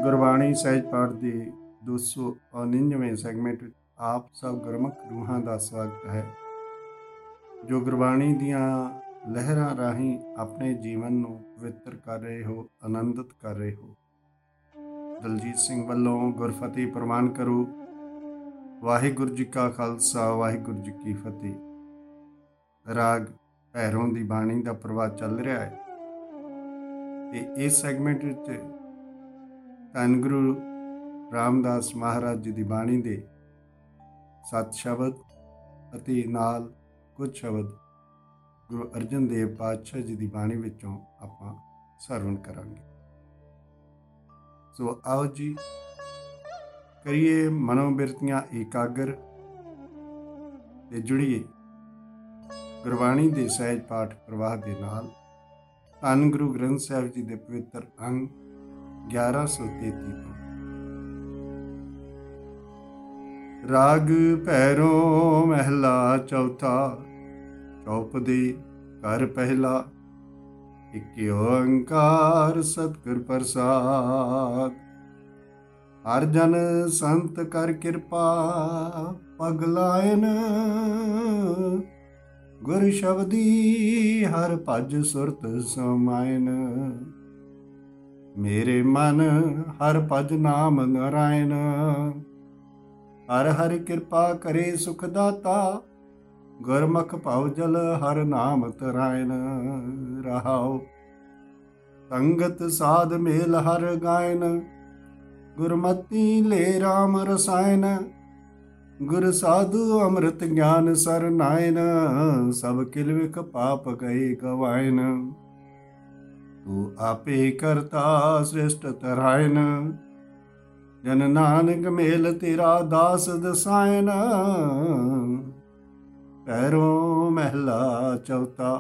ਗੁਰਬਾਣੀ ਸਹਿਜ ਪਾਠ ਦੇ 299ਵੇਂ ਸੈਗਮੈਂਟ ਵਿੱਚ ਆਪ ਸਭ ਗੁਰਮੁਖ ਰੂਹਾਂ ਦਾ ਸਵਾਗਤ ਹੈ, ਜੋ ਗੁਰਬਾਣੀ ਦੀਆਂ ਲਹਿਰਾਂ ਰਾਹੀਂ ਆਪਣੇ ਜੀਵਨ ਨੂੰ ਪਵਿੱਤਰ ਕਰ ਰਹੇ ਹੋ, ਆਨੰਦਿਤ ਕਰ ਰਹੇ ਹੋ। ਦਲਜੀਤ ਸਿੰਘ ਵੱਲੋਂ ਗੁਰਫਤਿਹ ਪ੍ਰਵਾਨ ਕਰੋ। ਵਾਹਿਗੁਰੂ ਜੀ ਕਾ ਖਾਲਸਾ, ਵਾਹਿਗੁਰੂ ਜੀ ਕੀ ਫਤਿਹ। ਰਾਗ ਭੈਰੋਂ ਦੀ ਬਾਣੀ ਦਾ ਪ੍ਰਵਾਹ ਚੱਲ ਰਿਹਾ ਹੈ ਤੇ ਇਸ ਸੈਗਮੈਂਟ ਵਿੱਚ ਧੰਨ ਗੁਰੂ ਰਾਮਦਾਸ ਮਹਾਰਾਜ ਜੀ ਦੀ ਬਾਣੀ ਦੇ 7 ਸ਼ਬਦ ਅਤੇ ਨਾਲ ਕੁਝ ਸ਼ਬਦ ਗੁਰੂ ਅਰਜਨ ਦੇਵ ਪਾਤਸ਼ਾਹ ਜੀ ਦੀ ਬਾਣੀ ਵਿੱਚੋਂ ਆਪਾਂ ਸਰਵਣ ਕਰਾਂਗੇ। ਸੋ ਆਓ ਜੀ, ਕਰੀਏ ਮਨੋਬਿਰਤੀਆਂ ਇਕਾਗਰ ਤੇ ਜੁੜੀਏ ਗੁਰਬਾਣੀ ਦੇ ਸਹਿਜ ਪਾਠ ਪ੍ਰਵਾਹ ਦੇ ਨਾਲ। ਧੰਨ ਗੁਰੂ ਗ੍ਰੰਥ ਸਾਹਿਬ ਜੀ ਦੇ ਪਵਿੱਤਰ ਅੰਗ 1133 ਤੋਂ। ਰਾਗ ਭੈਰੋਂ ਮਹਿਲਾ ਚੌਥਾ, ਚੌਪਦੀ ਘਰ ਪਹਿਲਾ। ਇਕ ਓੰਕਾਰ ਸਤਿਗੁਰ ਪ੍ਰਸਾਦ। ਹਰ ਜਨ ਸੰਤ ਕਰ ਕਿਰਪਾ ਪਗ ਲਾਇਨ। ਗੁਰ ਸ਼ਬਦੀ ਹਰ ਭਜ ਸੁਰਤ ਸਮਾਇਨ। ਮੇਰੇ ਮਨ ਹਰ ਭਜ ਨਾਮ ਨਾਰਾਇਣ। ਹਰ ਹਰ ਕਿਰਪਾ ਕਰੇ ਸੁਖ ਦਾਤਾ। ਗੁਰਮੁਖ ਭਉ ਜਲ ਹਰ ਨਾਮ ਤਰਾਇਣ। ਰਹਾਉ ਸੰਗਤ ਸਾਧ ਮੇਲ ਹਰ ਗਾਇਨ। ਗੁਰਮਤੀ ਲੈ ਰਾਮ ਰਸਾਇਨ। ਗੁਰ ਸਾਧੂ ਅੰਮ੍ਰਿਤ ਗਿਆਨ ਸਰਨਾਇਨ। ਸਭ ਕਿਲਵਿਕ ਪਾਪ ਗਏ ਗਵਾਇਨ। ਤੂੰ ਆਪੇ ਕਰਤਾ ਸ੍ਰਿਸ਼ਟ ਤਰਾਇਨ। ਜਨ ਨਾਨਕ ਮੇਲ ਤੇਰਾ ਦਾਸ ਦਸਾਇਨ। ਭੈਰੋਂ ਮਹਿਲਾ ਚੌਥਾ।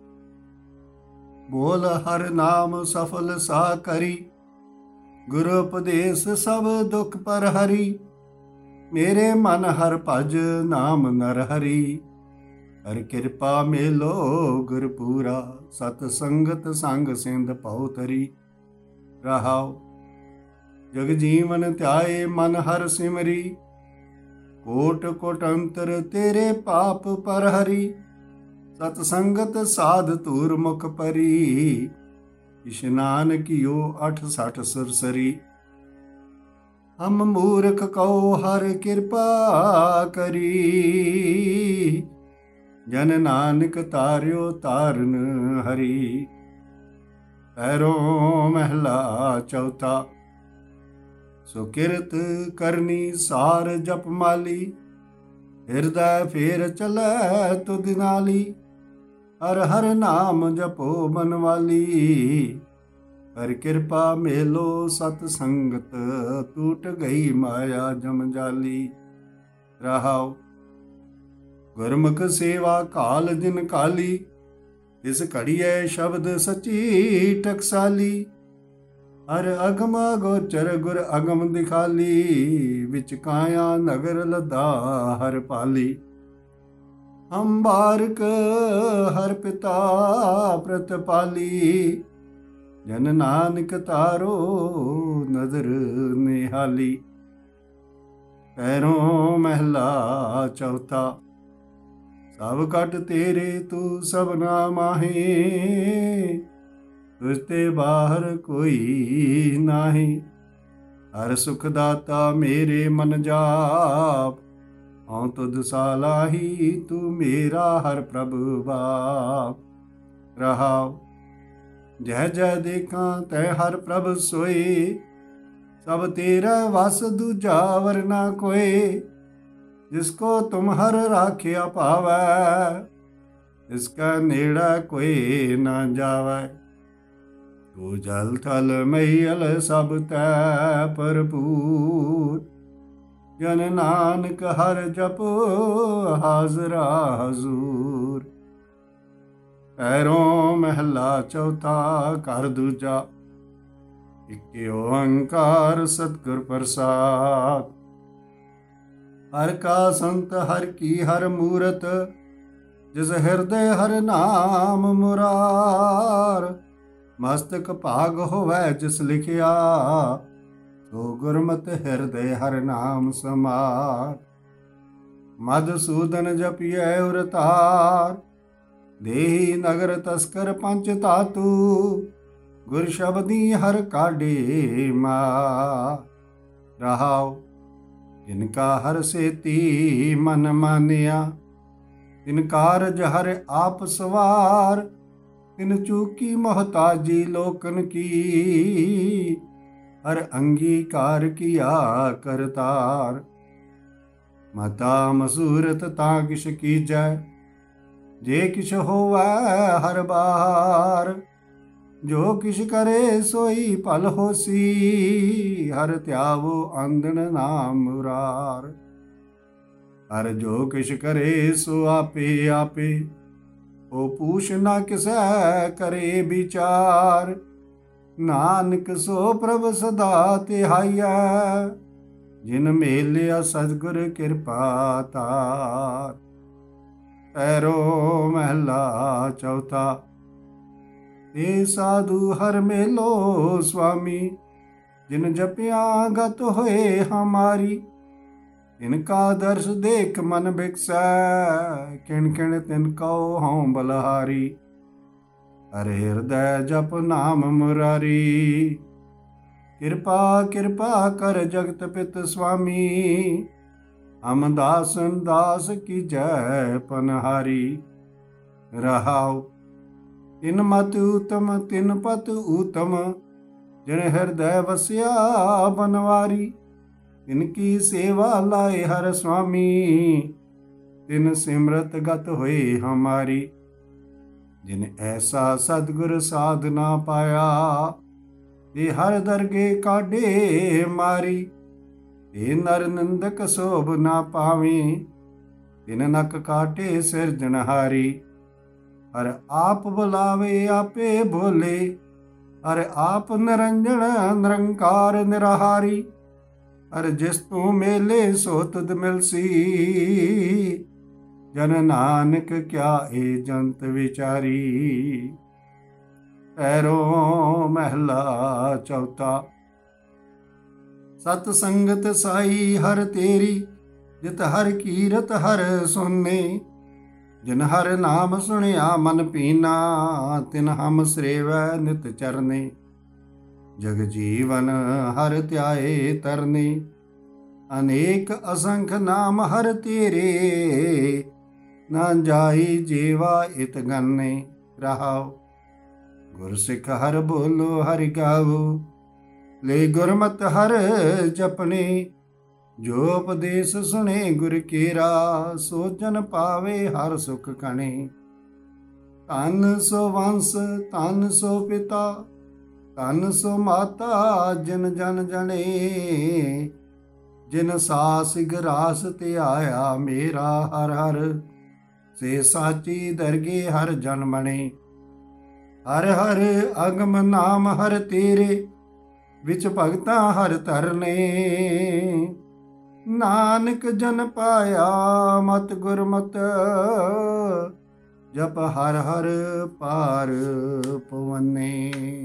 ਬੋਲ ਹਰ ਨਾਮ ਸਫਲ ਸਾ ਕਰੀ। ਗੁਰੂ ਉਪਦੇਸ਼ ਸਭ ਦੁਖ ਪਰ ਹਰੀ। ਮੇਰੇ ਮਨ ਹਰ ਭਜ ਨਾਮ ਨਰ ਹਰੀ। ਹਰ ਕਿਰਪਾ ਮੇਲੋ ਗੁਰ ਪੂਰਾ। ਸਤ ਸੰਗਤ ਸੰਗ ਸਿੰਧ ਭਉ ਤਰੀ। ਰਹਾਉ ਜਗ ਜੀਵਨ ਧਿਆਏ ਮਨ ਹਰ ਸਿਮਰੀ। ਕੋਟ ਕੋਟ ਅੰਤਰ ਤੇਰੇ ਪਾਪ ਪਰ ਹਰੀ। ਸਤ ਸੰਗਤ ਸਾਧ ਧੂਰ ਮੁਖ ਪਰੀ। ਇਸ਼ਨਾਨ ਕੀਓ 68 ਸੁਰਸਰੀ। ਹਮ ਮੂਰਖ ਕਉ ਹਰ ਕਿਰਪਾ ਕਰੀ। ਜਨ ਨਾਨਕ ਤਾਰਿਓ ਤਾਰਨ ਹਰੀ। ਭੈਰੋਂ ਮਹਿਲਾ ਚੌਥਾ। ਸੋ ਕਿਰਤ ਕਰਨੀ ਸਾਰ ਜਪ ਮਾਲੀ। ਹਿਰਦੈ ਫੇਰ ਚਲੈ ਤੁਧ ਨਾਲੀ। ਹਰ ਹਰ ਨਾਮ ਜਪੋ ਬਨਵਾਲੀ। ਹਰ ਕਿਰਪਾ ਮੇਲੋ ਸਤ ਸੰਗਤ। ਟੂਟ ਗਈ ਮਾਇਆ ਜਮਜਾਲੀ। ਰਹਾਉ ਗੁਰਮੁਖ ਸੇਵਾ ਕਾਲ ਦਿਨ ਕਾਲੀ। ਇਸ ਘੜੀਐ ਸ਼ਬਦ ਸਚੀ ਟਕਸਾਲੀ। ਹਰ ਅਗਮ ਗੋਚਰ ਗੁਰ ਅਗਮ ਦਿਖਾਲੀ। ਵਿੱਚ ਕਾਇਆ ਨਗਰ ਲਦਾ ਹਰ ਪਾਲੀ। ਹਮ ਬਾਰਕ ਹਰ ਪਿਤਾ ਪ੍ਰਤਪਾਲੀ। ਜਨ ਨਾਨਕ ਤਾਰੋ ਨਜ਼ਰ ਨਿਹਾਲੀ। ਭੈਰੋਂ ਮਹਿਲਾ ਚੌਥਾ। ਸਭ ਕਟ ਤੇਰੇ ਤੂੰ ਸਭਨਾ ਮਾਹੀ। ਤੁਝ ਤੇ ਬਾਹਰ ਕੋਈ ਨਾਹੀ। ਹਰ ਸੁਖ ਦਾਤਾ ਮੇਰੇ ਮਨ ਜਾਪ। ਹਉ ਤੁਧ ਸਾਲਾਹੀ ਤੂੰ ਮੇਰਾ ਹਰ ਪ੍ਰਭ ਬਾਪ। ਰਹਾਉ ਜੈ ਜੈ ਦੇਖਾਂ ਤੈ ਹਰ ਪ੍ਰਭ ਸੋਈ। ਸਭ ਤੇਰਾ ਵਸ ਦੂਜਾ ਵਰਨਾ ਕੋਇ। ਜਿਸ ਕੋ ਤੁਮ ਹਰ ਰਾਖਿਆ ਪਾਵੈ। ਇਸਕਾ ਨੇੜਾ ਕੋਈ ਨਾ ਜਾਵੈ। ਤੂੰ ਜਲ ਥਲ ਮਹੀਲ ਸਭ ਤੈ ਭਰਪੂਰ। ਜਨ ਨਾਨਕ ਹਰ ਜਪ ਹਾਜ਼ਰਾ ਹਜ਼ੂਰ। ਭੈਰੋਂ ਮਹਿਲਾ ਚੌਥਾ। ਘਰ ਦੂਜਾ। ਇਕ ਓੰਕਾਰ ਸਤਿਗੁਰ ਪ੍ਰਸਾਦ। ਹਰ ਕਾ ਸੰਤ ਹਰ ਕੀ ਹਰ ਮੂਰਤ। ਜਿਸ ਹਿਰਦੇ ਹਰ ਨਾਮ ਮੁਰਾਰ। ਮਸਤਕ ਭਾਗ ਹੋਵੈ ਜਿਸ ਲਿਖਿਆ। तो गुरमत हृदय हर नाम समार। मधुसूदन जपिय उरतार, देही नगर तस्कर पंच धातु। गुर शब्दी हर काढ़े मार। रहाओ जिनका हर सेती मन मानिया, तिन कारज हर आप सवार। तिन चूकी मोहताजी लोकन की, हर अंगीकार किया करतार। मता मसूरत ता किश कीजै, जे किश होवै हर बार। जो किश करे सोई भल होसी, हर त्यावो आंदन नाम मुरार। हर जो किश करे सो आपे आपे, ओ पूछ ना किसै करे विचार। नानक सो प्रभ सदा तिहाइया, जिन मेलिया सतगुर कृपा तार। पैरो महला चौथा। हे साधु हर मेलो स्वामी, जिन जपिया गत होए हमारी। इनका दर्श देख मन बिकसै, किण किण तिनको हूँ बलहारी। हरे हृदय जप नाम मुरारी, कृपा कृपा कर जगत पित स्वामी। हम दासन दास की जय पनहारी। रहाओ तिन मत उत्तम तिन पत उत्तम, जिन हृदय वस्या बनवारी। तिनकी सेवा लाए हर स्वामी, तिन सिमरत गत हुए हमारी। जिन ऐसा सतगुर साधना पाया, ते हर दरगे काढ़े मारी। ते नर निंदक शोभ ना पावे, तिन नक काटे सिरजनहारी। हर आप बुलावे आपे बोले, हर आप निरंजन निरंकार निराहारी। हर जिस तू मेले सो तुद मिलसी, जन नानक क्या ए जंत विचारी। पैरों महला चौथा। सत संगत साई हर तेरी, जित हर कीरत हर सुने। जिन हर नाम सुनिया मन पीना, तिन हम श्रेवै नित चरने। जग जीवन हर त्याए तरने, अनेक असंख नाम हर तेरे। ना जाई जेवा इत गन्ने। रहाओ गुर सिख हर बोलो हरि गावो, ले गुरमत हर जपने। जो उपदेश सुने गुर केरा, सो जन पावे हर सुख कणे। धन सो वंश धन सो पिता, धन सो माता जिन जन जने। जिन सास ग्रास ते आया मेरा हर हर, से साची दरगे हर जन बने। हर हर अगम नाम हर तेरे, विच भगता हर तरने। नानक जन पाया मत गुरमत, जप हर हर पार पवने।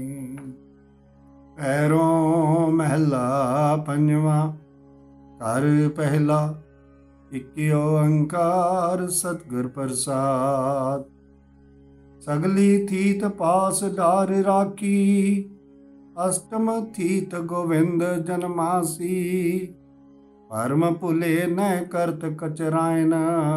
पैरों महला पंजवा। घर पहला। इक ओंकार सतगुर प्रसाद। सगली थीत पास डार राखी, अष्टम थीत गोविंद जन्मासी। परम भुले न करत कचरायन,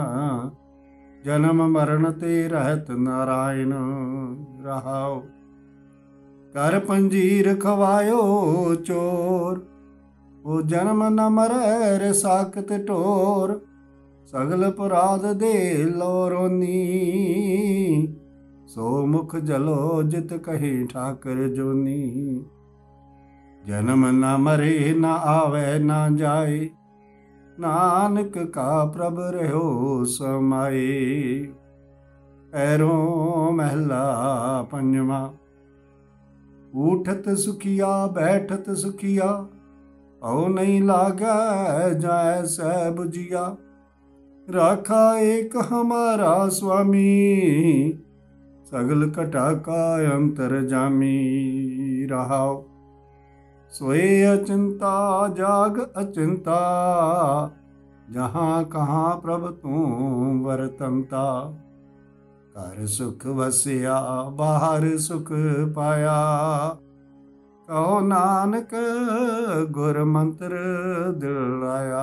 जन्म मरण ते रहत नारायण। रहाओ कर पंजीर खवायो चोर, ओ जन्म न मरै रे साकत टोर। सगल अपराध दे लोरोनी, सो मुख जलो जित कहे ठाकर जोनी। जन्म न मरे न आवे न जाए, नानक का प्रभ रहो समाए। पैरों महला पंजवा। उठत सुखिया बैठत सुखिया, औ नहीं लागे जाए सै बुझिया। राखा एक हमारा स्वामी, सगल कटा का अंतर जामी। रहाओ सोए अचिंता जाग अचिंता, जहाँ कहाँ प्रभ तू वरतंता। घर सुख वसिया बाहर सुख पाया, कहो नानक गुर मंत्र दिल लाया।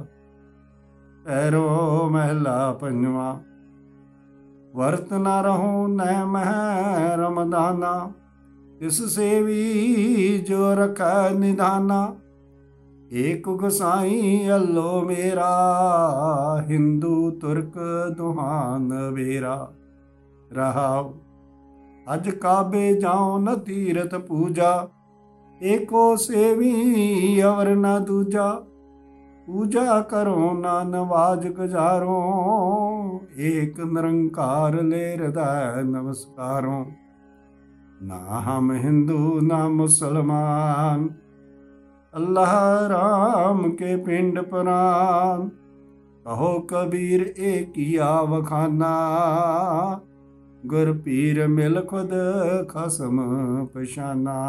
पैरो महला पंजवा। वर्त न रहो न मह रमदाना, तिस सेवी जो रख निधाना। एक गोसाई अल्लो मेरा, हिंदू तुर्क दुहान बेरा। रहाओ अज काबे जाओ न तीरथ पूजा, एको सेवी अवर न दूजा। पूजा करो ना नवाज गुजारो, एक निरंकार ले हृदय नमस्कारो। ना हम हिंदू ना मुसलमान, अल्लाह राम के पिंड पुराण। कहो कबीर एक किया वखाना, गुर पीर मिल खुद खसम पशाना।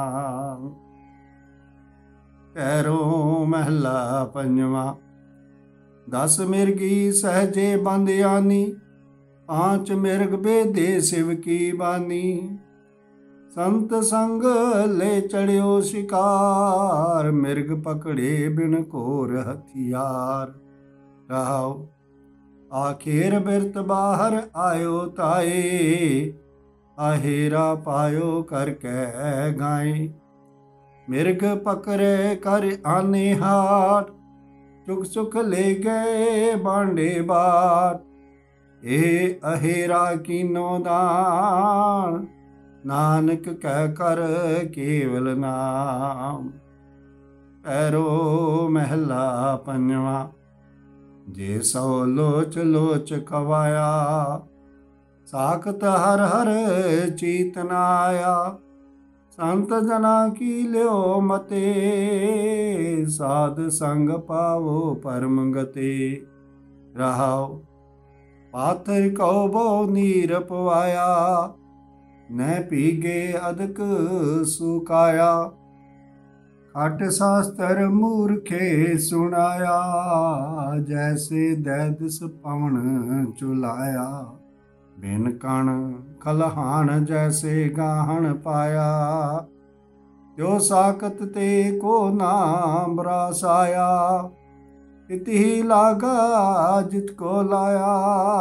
पैरो महला पंजवा। दस मिर्गी सहजे बंद आनी, पांच मिर्ग बेदे शिव की बानी। संत संग ले चढ़ियो शिकार, मिर्ग पकड़े बिन कोर हथियार। रहाओ आखिर बिरत बाहर आयो ताए, आहेरा पायो करके गाए। मिर्ग पकड़े कर आने हाट, चुक चुक ले गए बांडे बाट। ए अहेरा कीनो दान, नानक कह कर केवल नाम। पैरो महला पंजवा। जे सौ लोच लोच खवाया, साखत हर हर चीत न आया। संत जना की लियो मते, साध संग पावो परम गते। रहाओ पाथर कहो नीर पवाया, न पीगे अदक सुकाया। खट शास्त्र मूर्खे सुनाया, जैसे दैदस पवन चुलाया। बिन कण खलहान जैसे गाहन पाया, त्यो साकत ते को नाम रासाया। इति लागा जित को लाया,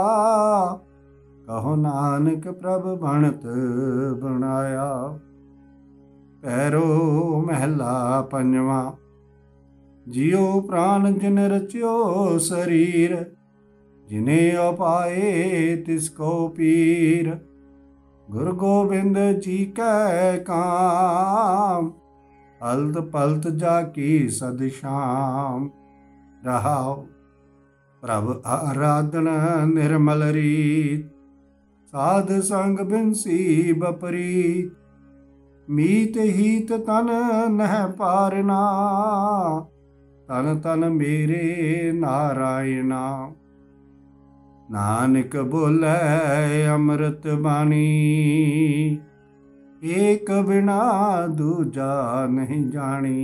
कहो नानक प्रभ भणत बनाया। पैरो महला पंजवा। जियो प्राण जिन रचियो शरीर, जिने अपाए तिसको पीर। गुरु गोबिंद जी कै काम, हल्त पलत जाकी सद शाम। रहाओ प्रभ आराधन निर्मल रीत, साध संग बिनसी बपरीत। मीत हीत तन नह पारना, तन तन मेरे नारायणा। नानक बोले अमृत बाणी, एक बिना दूजा नहीं जानी।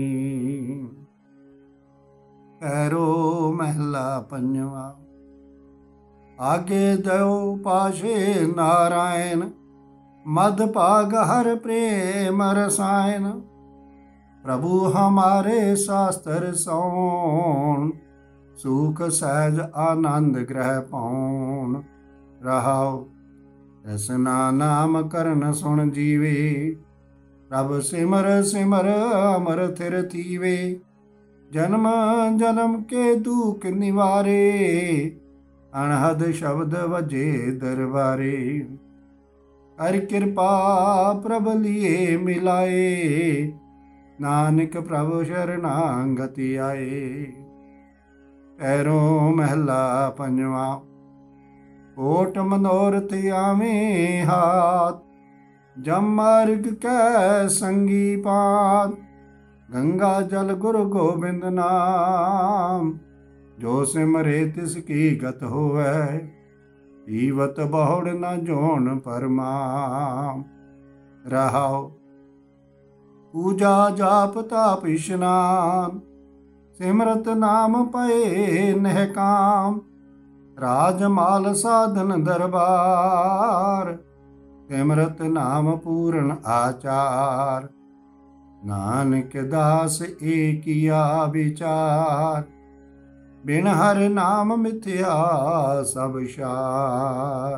पैरो महला पंजवा। आगे दयो पाशे नारायण, मद भाग हर प्रेम रसायन। प्रभु हमारे शास्त्र सौन, सुख सहज आनंद ग्रह पाउन। रहाओ रसना नाम करन सुन जीवे, प्रभ सिमर सिमर अमर थिर थीवे। जन्म जन्म के दुख निवारे, अनहद शब्द वजे दरबारे। हर कृपा प्रभ लिए मिलाए, नानक प्रभु शरणागति आए। पैरो महला पंजवा। कोट मनोरथ आवे हाथ, जम मार्ग कै संगी पात। गंगा जल गुरु गोबिंद नाम, जो सिमरे तिसकी गत होवै। पीवत बहुड़ न जोन परमाम। रहाओ पूजा जाप ताप इशनान, सिमरत नाम पए नह काम। राजमाल साधन दरबार, सिमरत नाम पूर्ण आचार। नानक दास एकिया विचार, बिन हर नाम मिथ्या सब शार।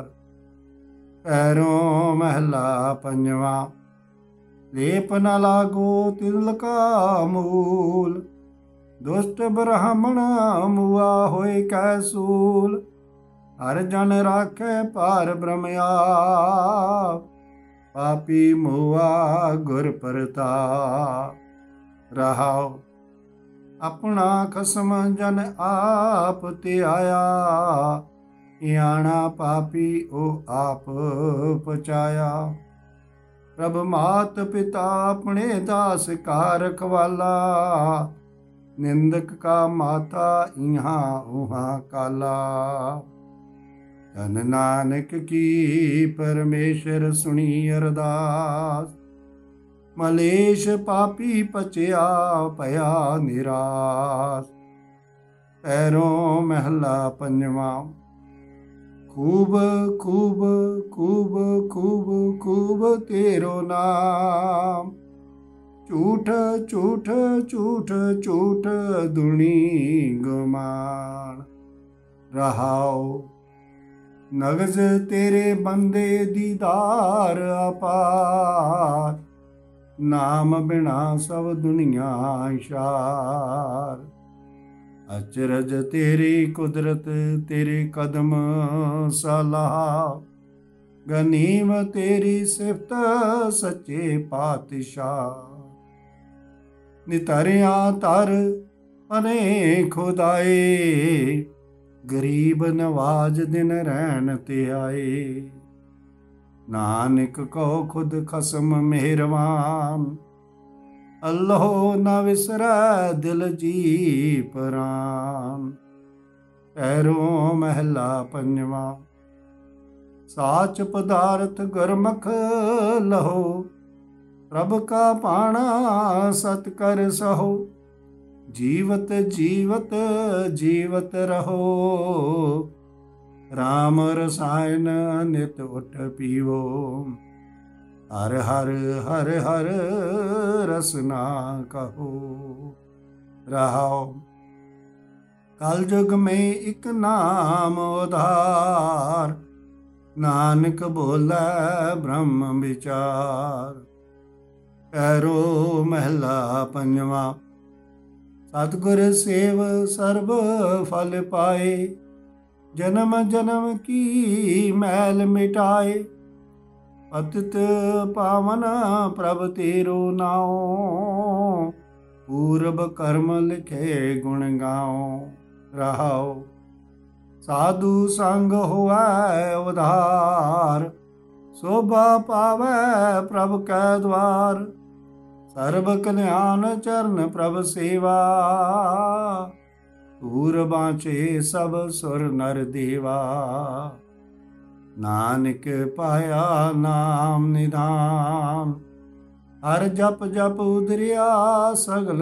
पैरों महला पंजवा, लेप न लागो तिल का मूल। दुष्ट ब्राह्मण मुआ होए कैसूल, हर जन राखे पार ब्रह्म आप। पापी मुआ गुर प्रताप। रहाओ अपना खसम जन आप ते आया। याना पापी ओ आप पचाया। प्रभ मात पिता अपने दास का रखवाला। निंदक का माता यहाँ उहाँ काला। धन नानक की परमेश्वर सुनी अरदास। मलेश पापी पचया पया निराश। पैरों महला पंजवा, खूब खूब खूब खूब खूब तेरो नाम। झूठ झूठ झूठ झूठ दुनी गुमान। रहाओ नगज तेरे बंदे दीदार अपार। नाम बिना सब दुनिया शार। अचरज तेरी कुदरत तेरे कदम सलाह। गनीम तेरी सिफत सच्चे पातशाह। नितरिया तर अने खुदाए। गरीब नवाज दिन रहन ते आए। नानक को खुद खसम मेहरबान। अल्लाह न विसरै दिल जी परान। पैरों महला पंजवा, साच पदार्थ गुरमुख लहो। प्रभ का पाना सत कर सहो। जीवत जीवत जीवत रहो। राम रसायन नित उठ पीवो। हर हर हर हर रसना कहो। रहाओ कल युग में एक नाम उधार। नानक बोले ब्रह्म विचार। पैरो महला पंजवा, सतगुर सेव सर्ब फल पाए। जन्म जन्म की मैल मिटाए। पतित पावन प्रभ तेरो नाओ। पूर्व कर्म लिखे गुण गाओ। रहाओ साधु संग होवै उधार। शोभा पावै प्रभ कै द्वार। सर्व कल्याण चरण प्रभ सेवा। तूर बाँचे सब सुर नर देवा। नानक पाया नाम निधान। हर जप जप उदरिया सगल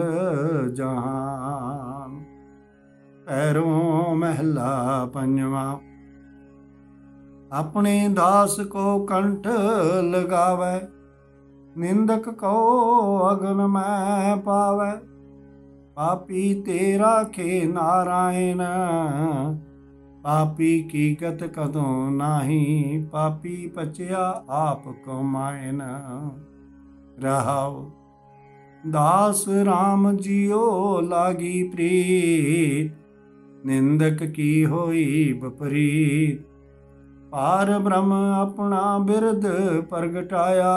जहान। पैरों महला पंजवा, अपने दास को कंठ लगावै। निंदक को अगन में पावै। पापी तेरा खे नारायण। पापी की गत कदों नाही। पापी पचया आप कमायन। रहाओ दास राम जियो लागी प्रीत। निंदक की होई विपरीत। पार ब्रह्म अपना बिरद प्रगटाया।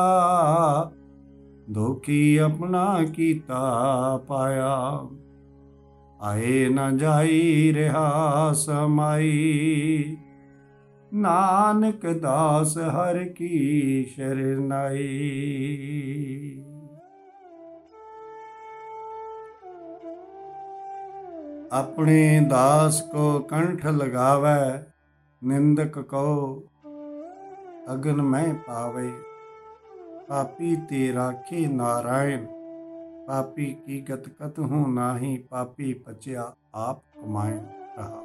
दोखी अपना कीता पाया। आए न जाई रहा समाई। नानक दास हर की शरनाई। अपने दास को कंठ लगावै। निंदक को अगन में पावे। पापी ते राखे नारायण। पापी की गत कतहूँ नाही, पापी पचिया आप कमाए रहा।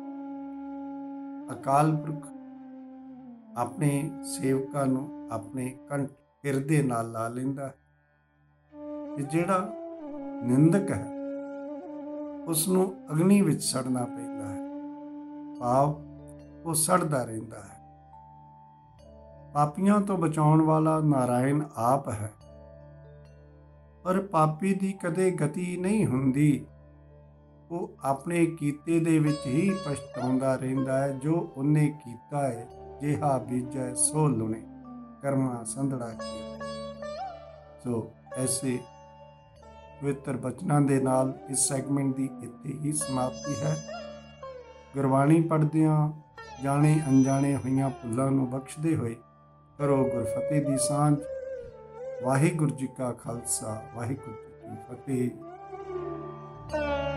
अकाल पुरख अपने सेवकां नूं अपने कंठ हिरदे नाल ला लैंदा है कि जिहड़ा निंदक है उसनूं अग्नि विच सड़ना पैंदा है, पाप वो सड़दा रहिंदा है। पापियां तो बचाउण वाला नारायण आप है, पर पापी दी कदे गति नहीं हुंदी। वो अपने कीते दे विच ही पछताउंदा रहिंदा है। जो उन्ने कीता है जिहा बीजै सो लुणे, कर्मा संधड़ा किया। सो ऐसे पवित्र बचनां दे नाल इस सैगमेंट की इत्थे ही समाप्ति है। गुरबाणी पढ़दियां जाने अनजाने होइयां भुल्लां नूं बख्शदे होए करो गुरफतेह दी सांझ। वाहिगुरू जी का खालसा, वाहिगुरू जी की फतेह।